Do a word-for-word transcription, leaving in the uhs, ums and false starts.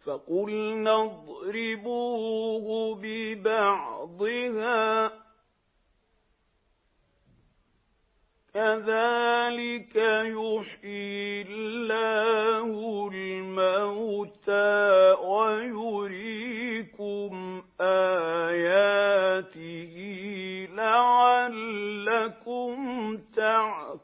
فقلنا اضربوه ببعضها كذلك يحيي الله الموتى ويريكم آياته لعلكم تعقلون